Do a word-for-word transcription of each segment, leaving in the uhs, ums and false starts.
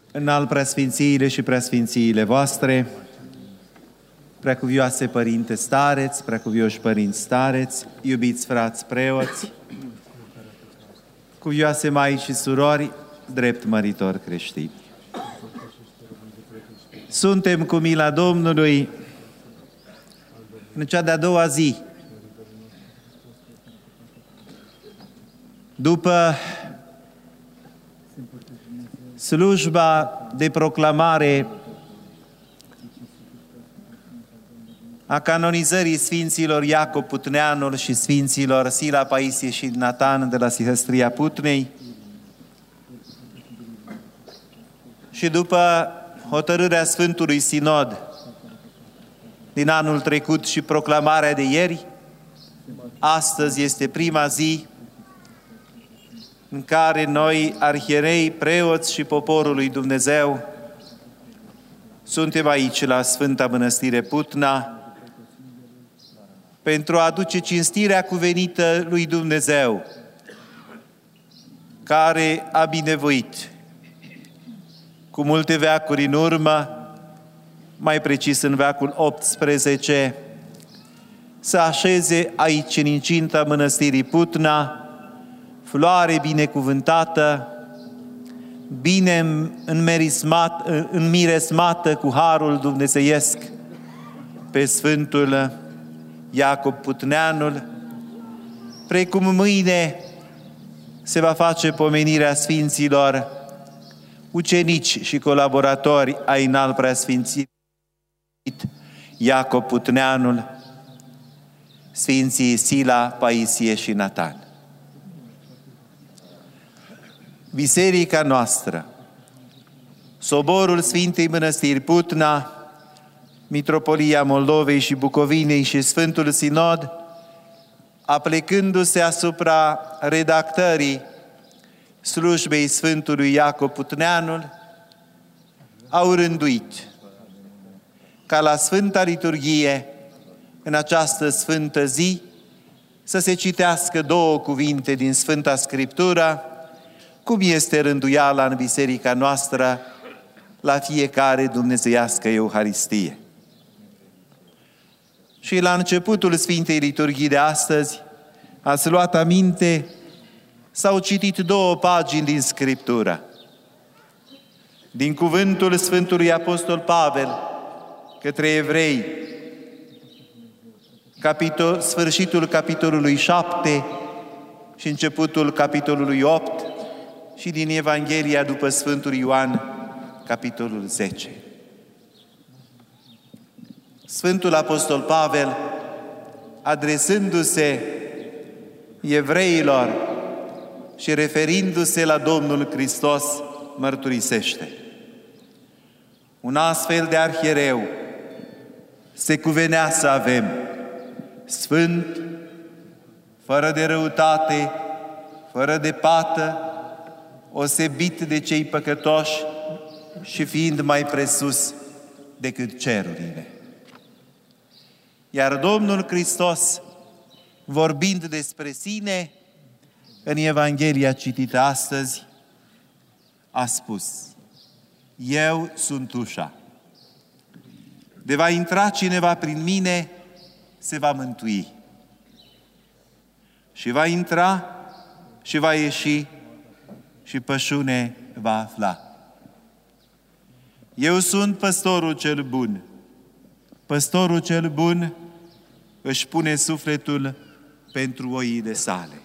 Înalt preasfințiile și preasfințiile voastre, preacuvioase părinte stareți, preacuvioși părinți stareți, iubiți frați preoți, cuvioase maici și surori, drept măritori creștini. Suntem cu mila Domnului în cea de-a doua zi, după slujba de proclamare a canonizării Sfinților Iacob Putneanul și Sfinților Sila, Paisie și Natan de la Sihăstria Putnei și după hotărârea Sfântului Sinod din anul trecut și proclamarea de ieri, astăzi este prima zi în care noi, arhierei, preoți și poporul lui Dumnezeu, suntem aici la Sfânta Mănăstire Putna pentru a aduce cinstirea cuvenită lui Dumnezeu, care a binevoit cu multe veacuri în urmă, mai precis în veacul optsprezece, să așeze aici, în incinta Mănăstirii Putna, floare binecuvântată, bine înmerismat, înmiresmată cu harul dumnezeiesc pe Sfântul Iacob Putneanul, precum mâine se va face pomenirea Sfinților ucenici și colaboratori ai Înalt Preasfințit Iacob Putneanul, Sfinții Sila, Paisie și Natan. Biserica noastră, Soborul Sfintei Mănăstiri Putna, Mitropolia Moldovei și Bucovinei și Sfântul Sinod, aplecându-se asupra redactării slujbei Sfântului Iacob Putneanul, au rânduit ca la Sfânta Liturghie, în această sfântă zi, să se citească două cuvinte din Sfânta Scriptură, cum este rânduiala în biserica noastră la fiecare dumnezeiască Euharistie. Și la începutul Sfintei Liturghii de astăzi, ați luat aminte, s-au citit două pagini din Scriptură. Din cuvântul Sfântului Apostol Pavel către evrei, capitol, sfârșitul capitolului șapte și începutul capitolului opt, și din Evanghelia după Sfântul Ioan, capitolul zece. Sfântul Apostol Pavel, adresându-se evreilor și referindu-se la Domnul Hristos, mărturisește: un astfel de arhiereu se cuvenea să avem, sfânt, fără de răutate, fără de pată, osebit de cei păcătoși și fiind mai presus decât cerurile. Iar Domnul Hristos, vorbind despre sine, în Evanghelia citită astăzi, a spus: eu sunt ușa. De va intra cineva prin mine, se va mântui. Și va intra și va ieși și pășune va afla. Eu sunt păstorul cel bun. Păstorul cel bun își pune sufletul pentru oile sale.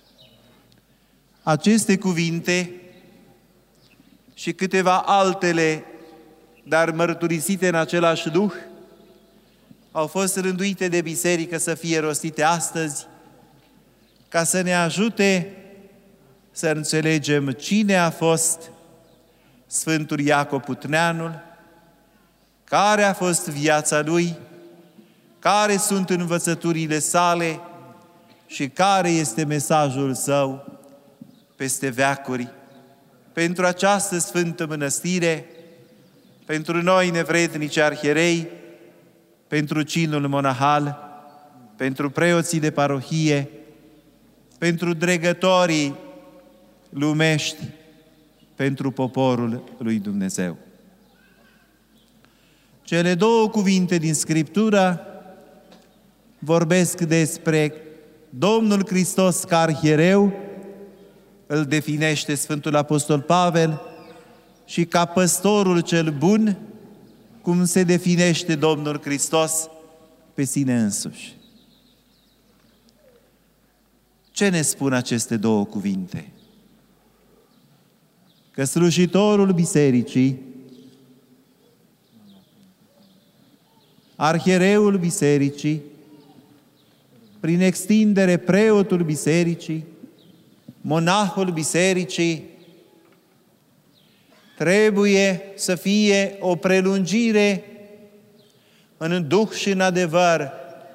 Aceste cuvinte și câteva altele, dar mărturisite în același duh, au fost rânduite de biserică să fie rostite astăzi, ca să ne ajute să înțelegem cine a fost Sfântul Iacob Putneanul, care a fost viața lui, care sunt învățăturile sale și care este mesajul său peste veacuri pentru această sfântă mănăstire, pentru noi nevrednici arhierei, pentru cinul monahal, pentru preoții de parohie, pentru dregătorii lumești, pentru poporul lui Dumnezeu. Cele două cuvinte din Scriptură vorbesc despre Domnul Hristos ca arhiereu, îl definește Sfântul Apostol Pavel, și ca păstorul cel bun, cum se definește Domnul Hristos pe sine însuși. Ce ne spun aceste două cuvinte? Că slujitorul bisericii, arhiereul bisericii, prin extindere preotul bisericii, monahul bisericii, trebuie să fie o prelungire în duh și în adevăr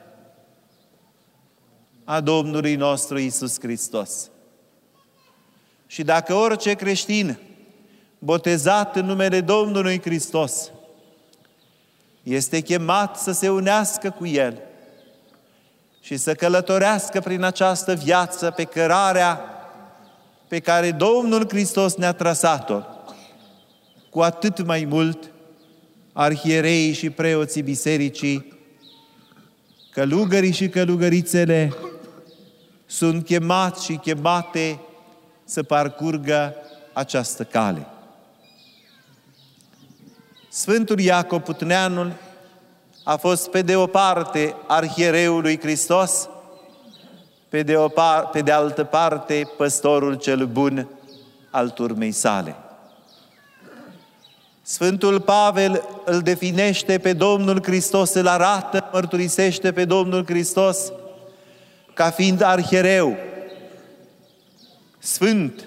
a Domnului nostru Iisus Hristos. Și dacă orice creștin botezat în numele Domnului Hristos este chemat să se unească cu El și să călătorească prin această viață pe cărarea pe care Domnul Hristos ne-a trasat-o, cu atât mai mult arhiereii și preoții bisericii, călugării și călugărițele sunt chemați și chemate să parcurgă această cale. Sfântul Iacob Putneanul a fost pe de o parte arhiereul lui Hristos, pe de, o par- pe de altă parte păstorul cel bun al turmei sale. Sfântul Pavel îl definește pe Domnul Hristos, îl arată, mărturisește pe Domnul Hristos ca fiind arhiereu, sfânt,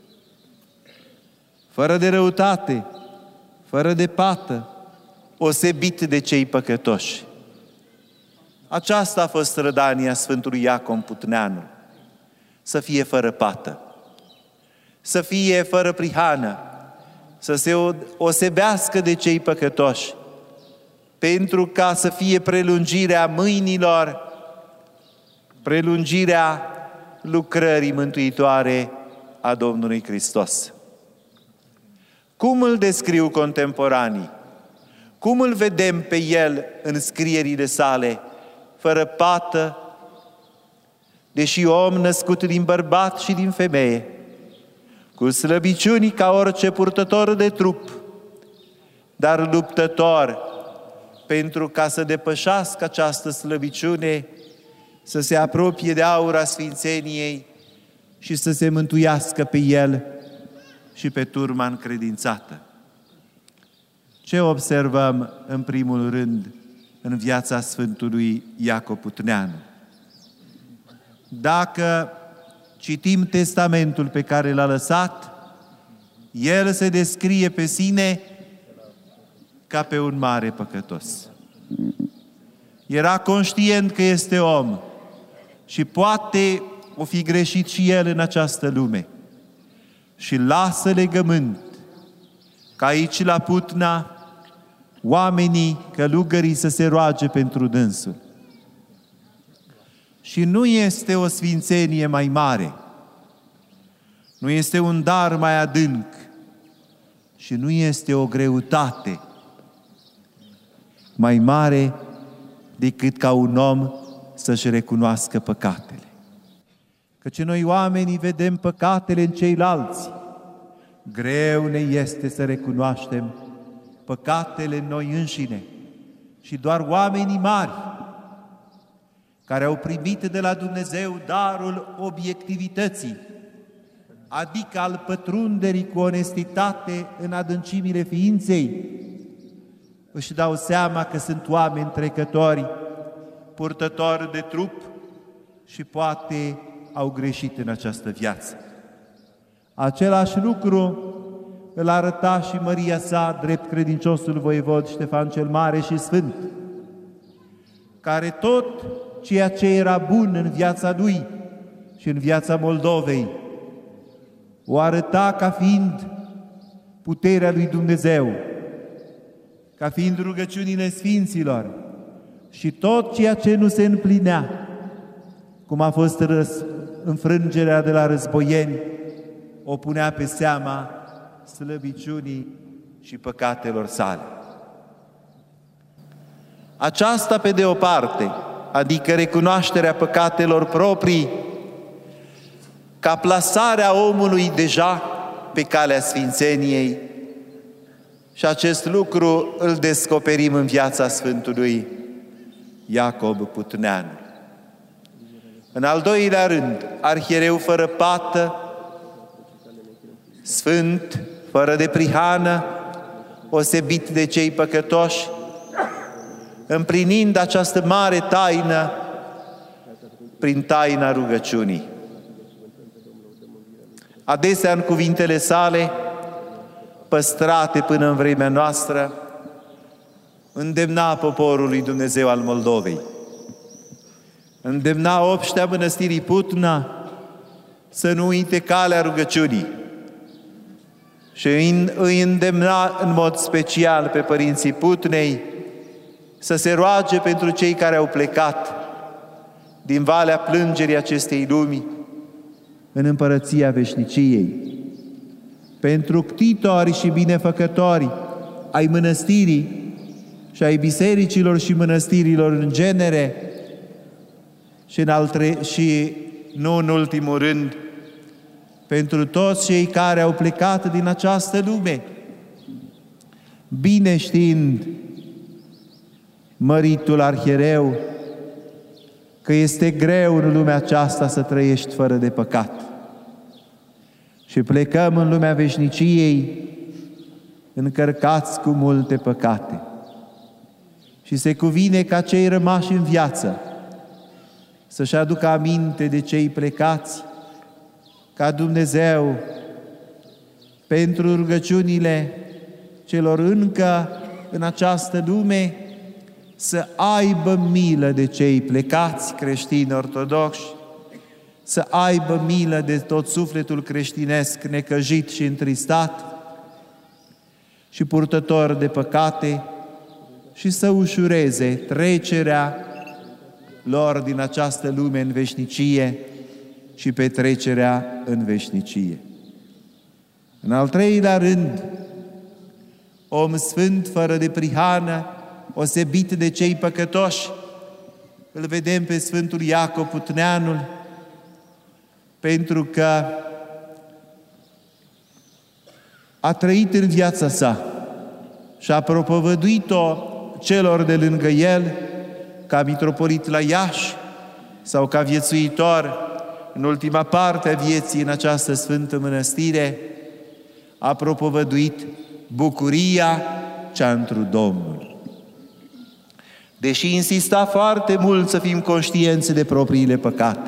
fără de răutate, fără de pată, osebit de cei păcătoși. Aceasta a fost strădania Sfântului Iacob Putneanu, să fie fără pată, să fie fără prihană, să se osebească de cei păcătoși, pentru ca să fie prelungirea mâinilor, prelungirea lucrării mântuitoare a Domnului Hristos. Cum îl descriu contemporanii? Cum îl vedem pe El în scrierile sale? Fără pată, deși om născut din bărbat și din femeie, cu slăbiciuni ca orice purtător de trup, dar luptător pentru ca să depășească această slăbiciune, să se apropie de aura Sfințeniei și să se mântuiască pe el și pe turma încredințată. Ce observăm în primul rând în viața Sfântului Iacob Putneanu? Dacă citim testamentul pe care l-a lăsat, el se descrie pe sine ca pe un mare păcătos. Era conștient că este om și poate o fi greșit și el în această lume. Și lasă legământ că aici la Putna oamenii, călugării, să se roage pentru dânsul. Și nu este o sfințenie mai mare, nu este un dar mai adânc și nu este o greutate mai mare decât ca un om să-și recunoască păcatele. Căci noi oamenii vedem păcatele în ceilalți. Greu ne este să recunoaștem păcatele în noi înșine. Și doar oamenii mari, care au primit de la Dumnezeu darul obiectivității, adică al pătrunderii cu onestitate în adâncimile ființei, își dau seama că sunt oameni trecători, purtători de trup și poate au greșit în această viață. Același lucru îl arăta și măria sa, drept credinciosul voievod Ștefan cel Mare și Sfânt, care tot ceea ce era bun în viața lui și în viața Moldovei o arăta ca fiind puterea lui Dumnezeu, ca fiind rugăciunile Sfinților, și tot ceea ce nu se împlinea, cum a fost răs, înfrângerea de la războieni, o punea pe seama slăbiciunii și păcatelor sale. Aceasta, pe de o parte, adică recunoașterea păcatelor proprii, ca plasarea omului deja pe calea sfințeniei, și acest lucru îl descoperim în viața Sfântului Iacob Putneanu. În al doilea rând, arhiereu fără pată, sfânt, fără de prihană, osebit de cei păcătoși, împlinind această mare taină prin taina rugăciunii. Adesea în cuvintele sale, păstrate până în vremea noastră, îndemna poporul lui Dumnezeu al Moldovei, îndemna obștea mănăstirii Putna să nu uite calea rugăciunii și îi îndemna în mod special pe părinții Putnei să se roage pentru cei care au plecat din valea plângerii acestei lumi în împărăția veșniciei, pentru ctitori și binefăcători ai mănăstirii și ai bisericilor și mănăstirilor în genere și, în altre, și nu în ultimul rând, pentru toți cei care au plecat din această lume, bine știind măritul arhiereu că este greu în lumea aceasta să trăiești fără de păcat. Și plecăm în lumea veșniciei încărcați cu multe păcate. Și se cuvine ca cei rămași în viață să-și aducă aminte de cei plecați, ca Dumnezeu, pentru rugăciunile celor încă în această lume, să aibă milă de cei plecați creștini ortodoxi, să aibă milă de tot sufletul creștinesc necăjit și întristat și purtător de păcate și să ușureze trecerea lor din această lume în veșnicie și petrecerea în veșnicie. În al treilea rând, om sfânt fără de prihană, osebit de cei păcătoși, îl vedem pe Sfântul Iacob Putneanul, pentru că a trăit în viața sa și a propovăduit-o celor de lângă el, ca mitropolit la Iași sau ca viețuitor în ultima parte a vieții în această sfântă mănăstire, a propovăduit bucuria cea întru Domnul. Deși insista foarte mult să fim conștienți de propriile păcate,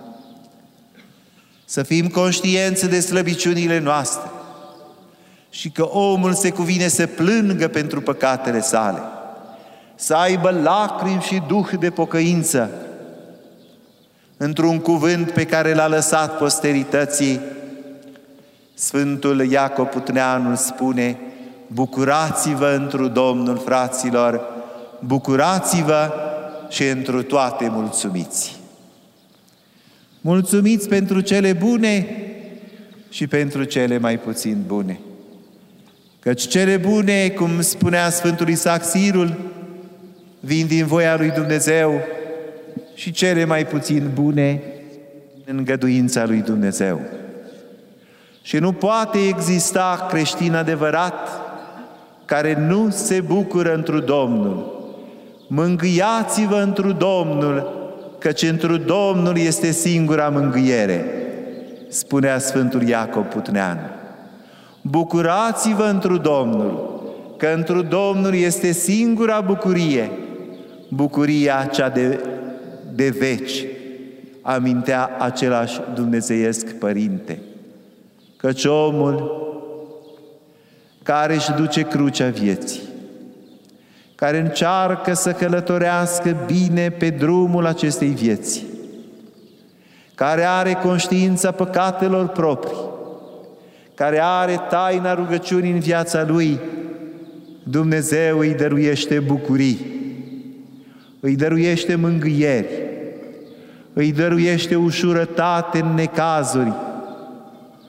să fim conștienți de slăbiciunile noastre și că omul se cuvine să plângă pentru păcatele sale, să aibă lacrimi și duh de pocăință, într-un cuvânt pe care l-a lăsat posterității, Sfântul Iacob Putneanu spune: bucurați-vă întru Domnul, fraților, bucurați-vă și întru toate mulțumiți. Mulțumiți pentru cele bune și pentru cele mai puțin bune. Căci cele bune, cum spunea Sfântul Isaac Sirul, vin din voia lui Dumnezeu, și cele mai puțin bune în îngăduința lui Dumnezeu. Și nu poate exista creștin adevărat care nu se bucură întru Domnul. Mângâiați-vă întru Domnul, căci întru Domnul este singura mângâiere, spunea Sfântul Iacob Putneanu. Bucurați-vă întru Domnul, că întru Domnul este singura bucurie, bucuria cea de, de veci, amintea același dumnezeiesc Părinte. Căci omul care își duce crucea vieții, care încearcă să călătorească bine pe drumul acestei vieți, care are conștiința păcatelor proprii, care are taina rugăciunii în viața lui, Dumnezeu îi dăruiește bucurii, îi dăruiește mângâieri, îi dăruiește ușurătate în necazuri,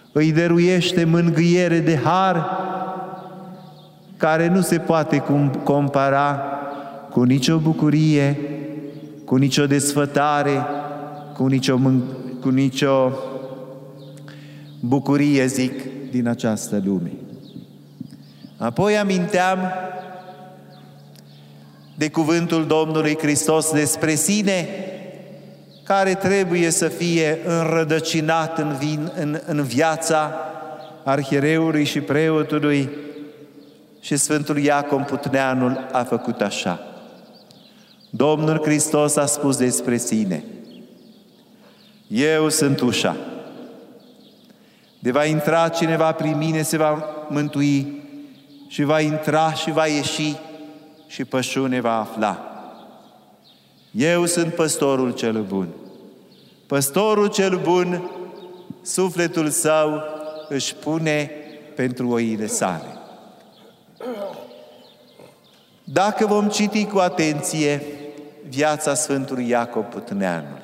îi dăruiește mângâiere de har care nu se poate compara cu nicio bucurie, cu nicio desfătare, cu nicio, cu nicio bucurie, zic, din această lume. Apoi aminteam de cuvântul Domnului Hristos despre sine, care trebuie să fie înrădăcinat în, vin, în, în viața arhiereului și preotului, și Sfântul Iacov Putneanul a făcut așa. Domnul Hristos a spus despre sine: eu sunt ușa. De va intra cineva prin mine, se va mântui și va intra și va ieși și pășune va afla. Eu sunt păstorul cel bun. Păstorul cel bun, sufletul său își pune pentru oile sale. Dacă vom citi cu atenție viața Sfântului Iacov Putneanul,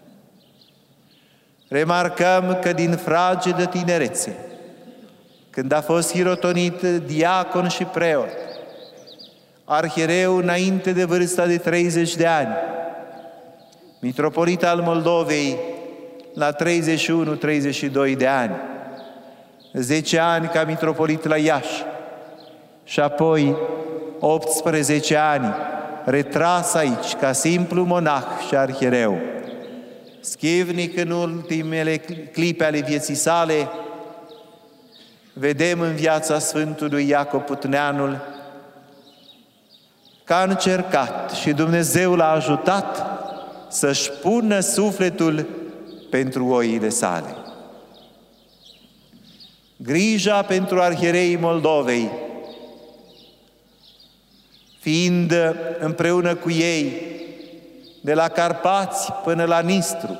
remarcăm că din fragedă tinerețe, când a fost hirotonit diacon și preot, arhiereu înainte de vârsta de treizeci de ani, mitropolit al Moldovei la treizeci și unu treizeci și doi de ani, zece ani ca mitropolit la Iași și apoi optsprezece ani retras aici ca simplu monah și arhiereu. Schivnic în ultimele clipe ale vieții sale, vedem în viața Sfântului Iacov Putneanul că a încercat și Dumnezeu l-a ajutat să-și pună sufletul pentru oile sale. Grija pentru arhiereii Moldovei, fiind împreună cu ei de la Carpați până la Nistru,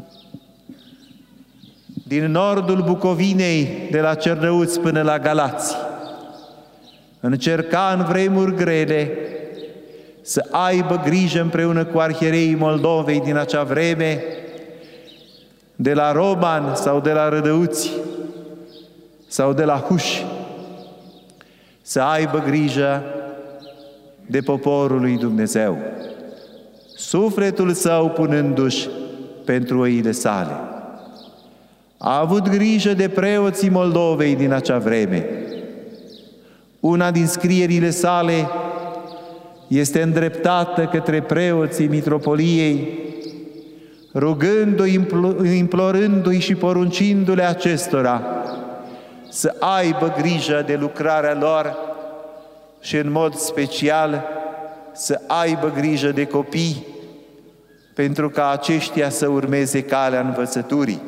din nordul Bucovinei, de la Cernăuți până la Galați, încerca în vremuri grele să aibă grijă împreună cu arhiereii Moldovei din acea vreme, de la Roman sau de la Rădăuți sau de la Huși, să aibă grijă de poporul lui Dumnezeu, sufletul său punându-și pentru oile sale. A avut grijă de preoții Moldovei din acea vreme. Una din scrierile sale este îndreptată către preoții mitropoliei, rugându-i, implorându-i și poruncindu-le acestora să aibă grijă de lucrarea lor și în mod special să aibă grijă de copii, pentru ca aceștia să urmeze calea învățăturii.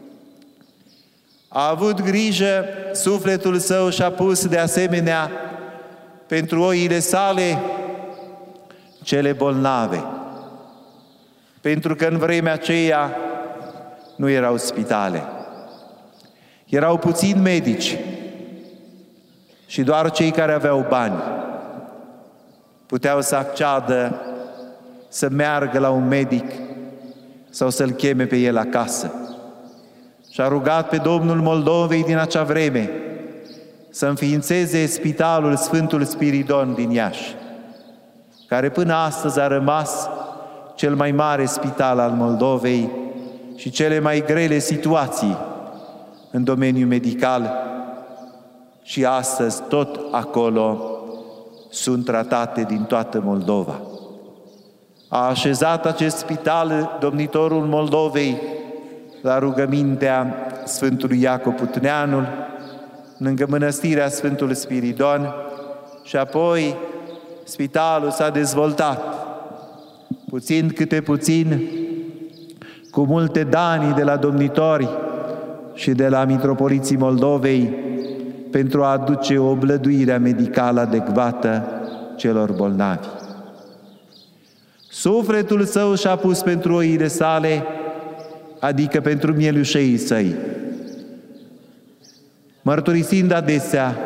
A avut grijă, sufletul său și-a pus de asemenea pentru oile sale cele bolnave, pentru că în vremea aceea nu erau spitale. Erau puțini medici și doar cei care aveau bani puteau să acceadă să meargă la un medic sau să-l cheme pe el acasă. Și a rugat pe Domnul Moldovei din acea vreme să înființeze Spitalul Sfântul Spiridon din Iași, care până astăzi a rămas cel mai mare spital al Moldovei și cele mai grele situații în domeniul medical, și astăzi tot acolo sunt tratate din toată Moldova. A așezat acest spital domnitorul Moldovei la rugămintea Sfântului Iacov Putneanul, lângă mănăstirea Sfântul Spiridon, și apoi spitalul s-a dezvoltat puțin câte puțin, cu multe danii de la domnitori și de la mitropoliții Moldovei, pentru a aduce o oblăduire medicală adecvată celor bolnavi. Sufletul său și-a pus pentru oile sale, adică pentru mielușeii săi, mărturisind adesea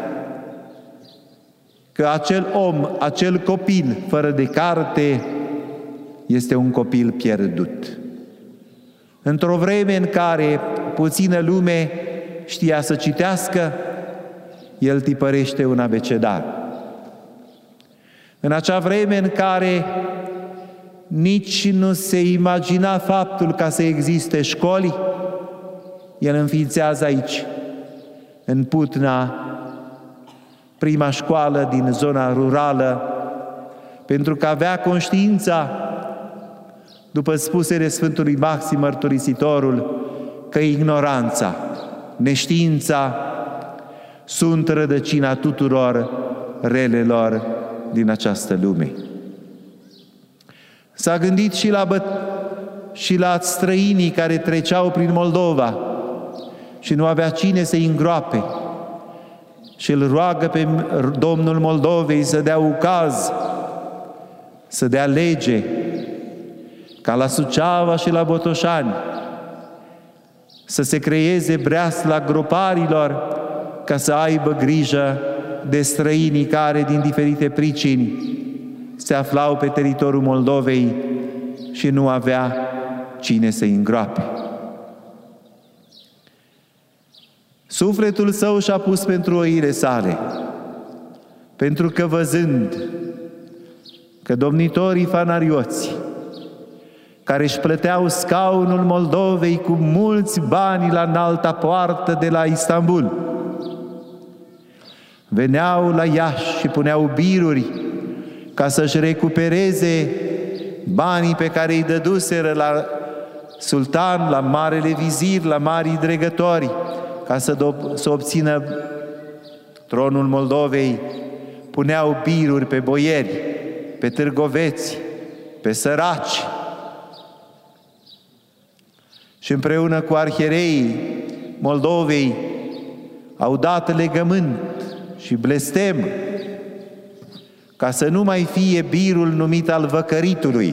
că acel om, acel copil fără de carte este un copil pierdut. Într-o vreme în care puțină lume știa să citească, el tipărește un abecedar. În acea vreme în care nici nu se imagina faptul ca să existe școli, el înființează aici, în Putna, prima școală din zona rurală, pentru că avea conștiința, după spusele Sfântului Maxim Mărturisitorul, că ignoranța, neștiința sunt rădăcina tuturor relelor din această lume. S-a gândit și la, bă- și la străinii care treceau prin Moldova și nu avea cine să-i îngroape. Și îl roagă pe Domnul Moldovei să dea ucaz, să dea lege, ca la Suceava și la Botoșani, să se creeze breasla groparilor, ca să aibă grijă de străinii care, din diferite pricini, se aflau pe teritoriul Moldovei și nu avea cine să-i îngroape. Sufletul său și-a pus pentru oile sale, pentru că văzând că domnitorii fanarioți, care își plăteau scaunul Moldovei cu mulți bani la înalta poartă de la Istanbul, veneau la Iași și puneau biruri ca să-și recupereze banii pe care îi dăduseră la sultan, la marele vizir, la marii dregători, ca să, do- să obțină tronul Moldovei, puneau biruri pe boieri, pe târgoveți, pe săraci. Și împreună cu arhiereii Moldovei au dat legământ și blestem ca să nu mai fie birul numit al văcăritului,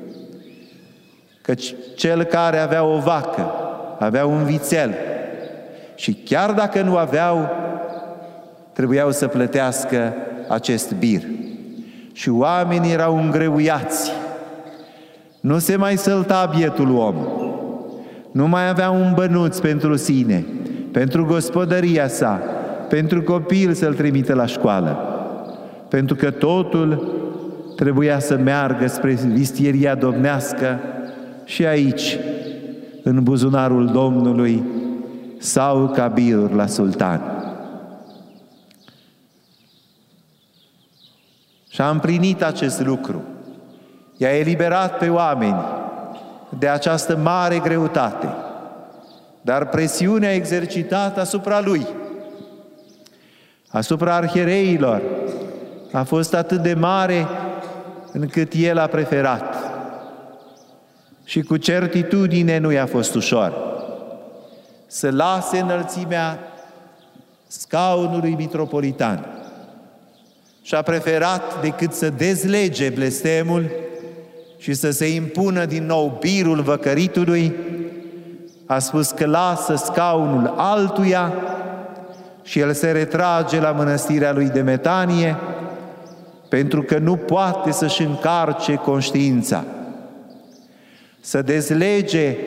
căci cel care avea o vacă, avea un vițel și chiar dacă nu aveau, trebuiau să plătească acest bir. Și oamenii erau îngreuiați. Nu se mai sălta bietul om. Nu mai avea un bănuț pentru sine, pentru gospodăria sa, pentru copil să-l trimite la școală. Pentru că totul trebuia să meargă spre vistieria domnească și aici, în buzunarul Domnului, sau ca biruri la sultan. Și a împlinit acest lucru. I-a eliberat pe oameni de această mare greutate, dar presiunea exercitată asupra lui, asupra arhiereilor, a fost atât de mare încât el a preferat. Și cu certitudine nu i-a fost ușor să lase înălțimea scaunului mitropolitan. Și a preferat, decât să dezlege blestemul și să se impună din nou birul văcăritului, a spus că lasă scaunul altuia și el se retrage la mănăstirea lui de Metanie, pentru că nu poate să-și încarce conștiința. Să dezlege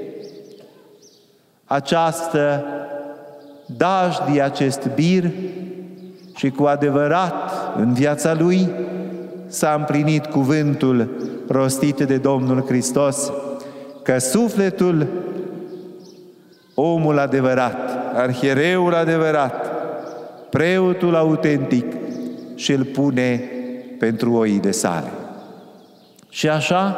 această dajdie, acest bir, și cu adevărat în viața lui s-a împlinit cuvântul rostit de Domnul Hristos, că sufletul, omul adevărat, arhiereul adevărat, preotul autentic, și îl pune pentru oile sale. Și așa,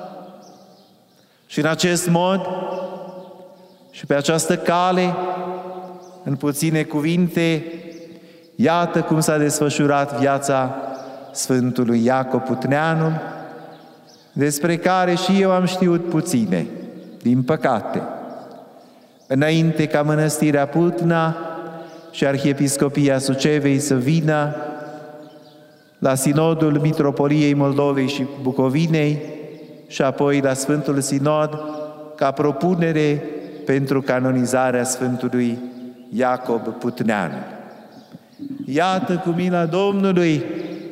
și în acest mod, și pe această cale, în puține cuvinte, iată cum s-a desfășurat viața Sfântului Iacob Putneanul, despre care și eu am știut puține, din păcate. Înainte ca mănăstirea Putna și Arhiepiscopia Sucevei să vină la Sinodul Mitropoliei Moldovei și Bucovinei și apoi la Sfântul Sinod ca propunere pentru canonizarea Sfântului Iacob Putnean. Iată cu mila Domnului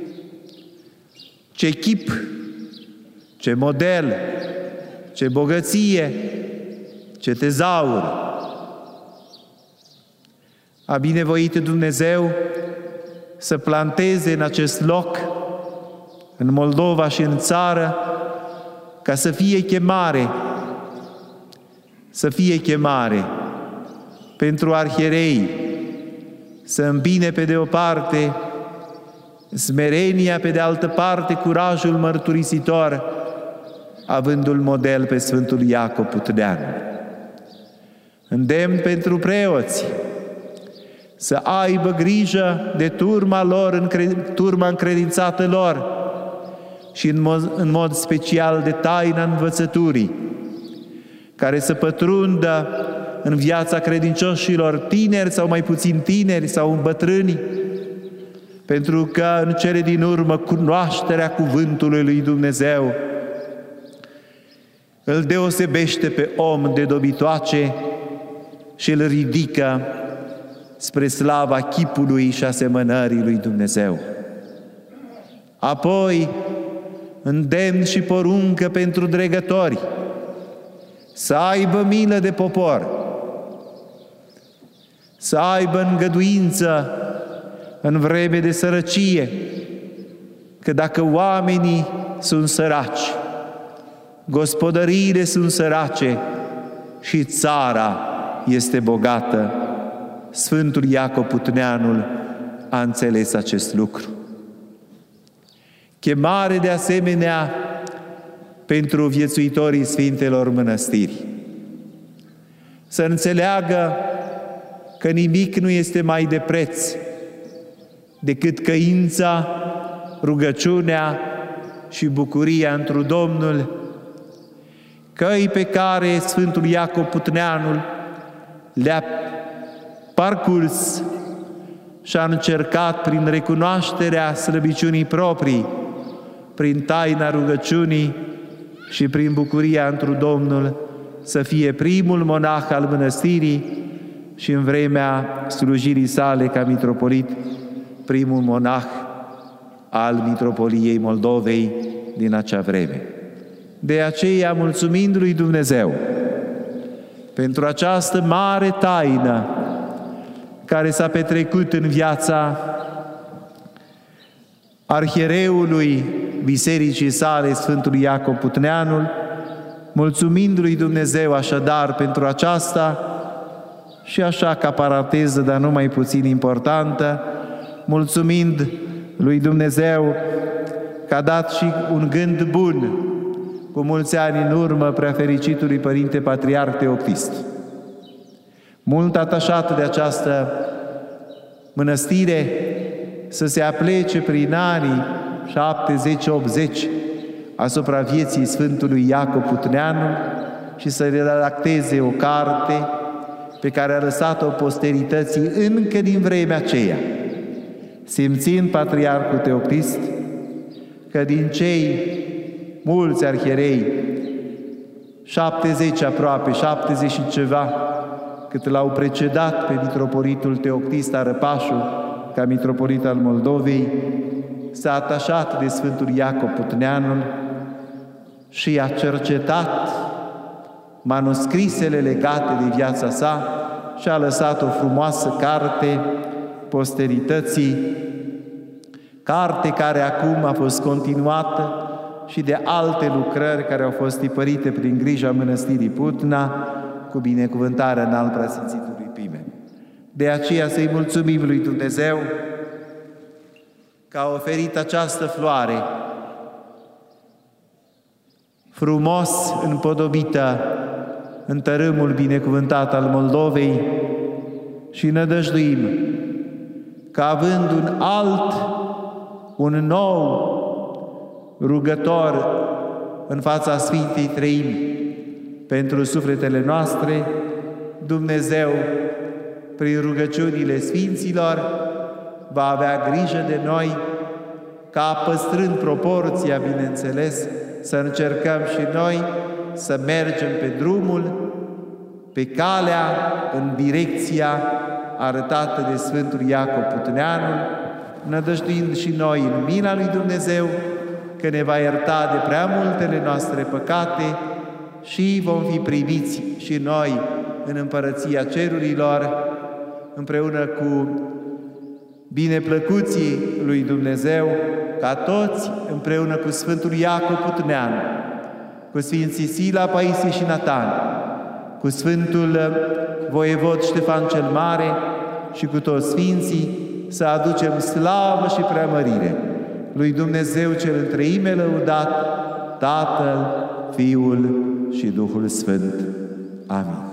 ce chip, ce model, ce bogăție, ce tezaur a binevoit Dumnezeu să planteze în acest loc, în Moldova și în țară, ca să fie chemare, să fie chemare pentru arhierei, să îmbine pe de o parte smerenia, pe de altă parte curajul mărturisitor, avându-l model pe Sfântul Iacob Putneanu. Îndemn pentru preoți să aibă grijă de turma lor, turma încredințată lor și în mod, în mod special de taina învățăturii, care să pătrundă în viața credincioșilor tineri sau mai puțin tineri sau bătrâni, pentru că în cele din urmă cunoașterea cuvântului lui Dumnezeu îl deosebește pe om de dobitoace și îl ridică spre slava chipului și asemănării lui Dumnezeu. Apoi, îndemn și poruncă pentru dregători să aibă milă de popor, să aibă îngăduință în vreme de sărăcie, că dacă oamenii sunt săraci, gospodăriile sunt sărace și țara este bogată, Sfântul Iacob Putneanul a înțeles acest lucru. Chemare de asemenea pentru viețuitorii Sfintelor Mănăstiri. Să înțeleagă că nimic nu este mai de preț decât căința, rugăciunea și bucuria întru Domnul, căi pe care Sfântul Iacob Putneanul le-a parcurs și a încercat prin recunoașterea slăbiciunii proprii, prin taina rugăciunii și prin bucuria întru Domnul, să fie primul monah al mănăstirii și în vremea slujirii sale ca mitropolit, primul monah al mitropoliei Moldovei din acea vreme. De aceea, mulțumind lui Dumnezeu pentru această mare taină care s-a petrecut în viața arhiereului bisericii sale, Sfântul Iacob Putneanul, mulțumind lui Dumnezeu așadar pentru aceasta și așa ca paranteză, dar nu mai puțin importantă, mulțumind lui Dumnezeu că a dat și un gând bun cu mulți ani în urmă preafericitului Părinte Patriarh Teoctist. Mult atașat de această mănăstire, să se aplece prin anii șaptezeci optzeci asupra vieții Sfântului Iacob Putneanu și să redacteze o carte pe care a lăsat-o posterității încă din vremea aceea, simțind Patriarhul Teoctist că din cei mulți arhierei, șaptezeci aproape, șaptezeci și ceva, cât l-au precedat pe mitropolitul Teoctist Arăpașu ca mitropolit al Moldovei, s-a atașat de Sfântul Iacob Putneanul și a cercetat manuscrisele legate de viața sa și a lăsat o frumoasă carte posterității, carte care acum a fost continuată și de alte lucrări care au fost tipărite prin grija Mănăstirii Putna, cu binecuvântarea în al Preasfințitului Pimen. De aceea să-i mulțumim lui Dumnezeu că a oferit această floare frumos împodobită în tărâmul binecuvântat al Moldovei și nădăjduim că având un alt, un nou rugător în fața Sfintei Treimi pentru sufletele noastre, Dumnezeu, prin rugăciunile Sfinților, va avea grijă de noi ca, păstrând proporția, bineînțeles, să încercăm și noi să mergem pe drumul, pe calea, în direcția arătată de Sfântul Iacob Putneanul, nădăjduind și noi în mila lui Dumnezeu că ne va ierta de prea multele noastre păcate și vom fi primiți și noi în Împărăția Cerurilor, împreună cu bineplăcuții lui Dumnezeu, ca toți, împreună cu Sfântul Iacob Putnean, cu Sfinții Sila, Paisie și Natan, cu Sfântul Voievod Ștefan cel Mare și cu toți Sfinții, să aducem slavă și preamărire lui Dumnezeu cel întreime lăudat, Tatăl, Fiul și Duhul Sfânt. Amin.